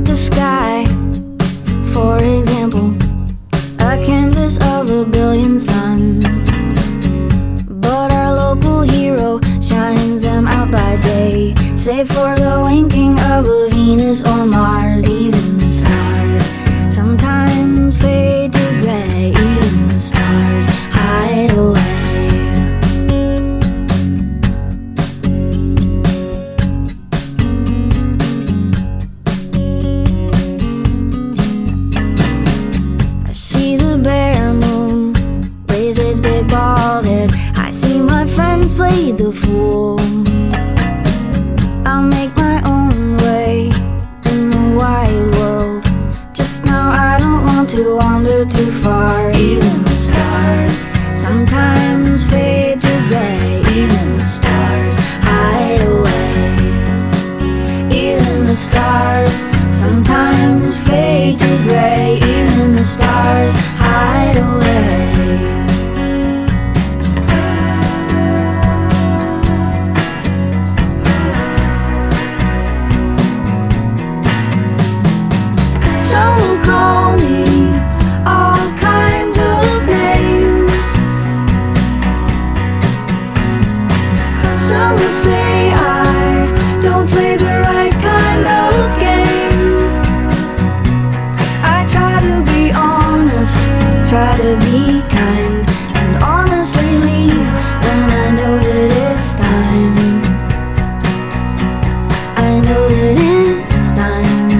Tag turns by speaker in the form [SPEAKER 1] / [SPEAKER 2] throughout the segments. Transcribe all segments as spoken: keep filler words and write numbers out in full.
[SPEAKER 1] the sky, for example, a canvas of a billion suns. But our local hero shines them out by day, save for the winking of a Venus or Mars. Even the stars sometimes fade to gray. Even the stars hide away. I see the bare moon raise its big bald head. I see my friends play the fool. I'll make my own way in the wide world. Just now I don't want to wander too far. Even the stars sometimes fade to gray. Even the stars hide away. Even the stars sometimes fade to gray. Even the stars hide away. Some call me all kinds of names. Some say I don't play the right kind of game. I try to be honest, try to be kind, and honestly leave when I know that it's time. I know that it's time.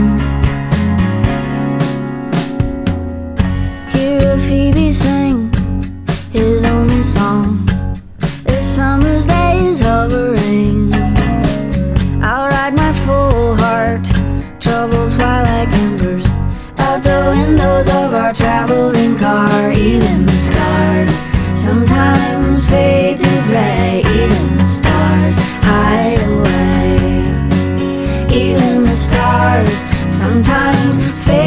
[SPEAKER 1] Hear Phoebe sing his only song. This summer's day is hovering. I'll ride my full heart, troubles fly like embers out the windows of our traveling car. Even the stars sometimes fade to gray. Even the stars hide away. Even the stars sometimes fade